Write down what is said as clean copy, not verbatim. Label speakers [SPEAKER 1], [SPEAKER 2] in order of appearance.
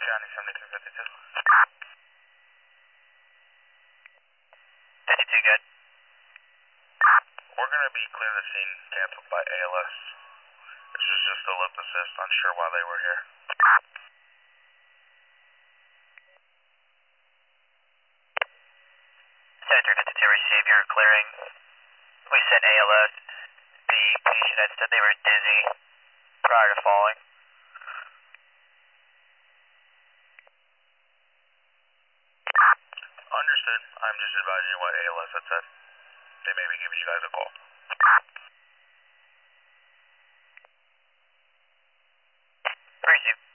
[SPEAKER 1] Johnny 7252.
[SPEAKER 2] 52 good.
[SPEAKER 1] We're going to be clear the scene canceled by ALS. This was just a lip assist, unsure why they were here.
[SPEAKER 2] Sector 52 receive your clearing. We sent ALS. The patient had said they were dizzy prior to falling.
[SPEAKER 1] Understood. I'm just advising you what ALS had said. They may be giving you guys a call.
[SPEAKER 2] Receive.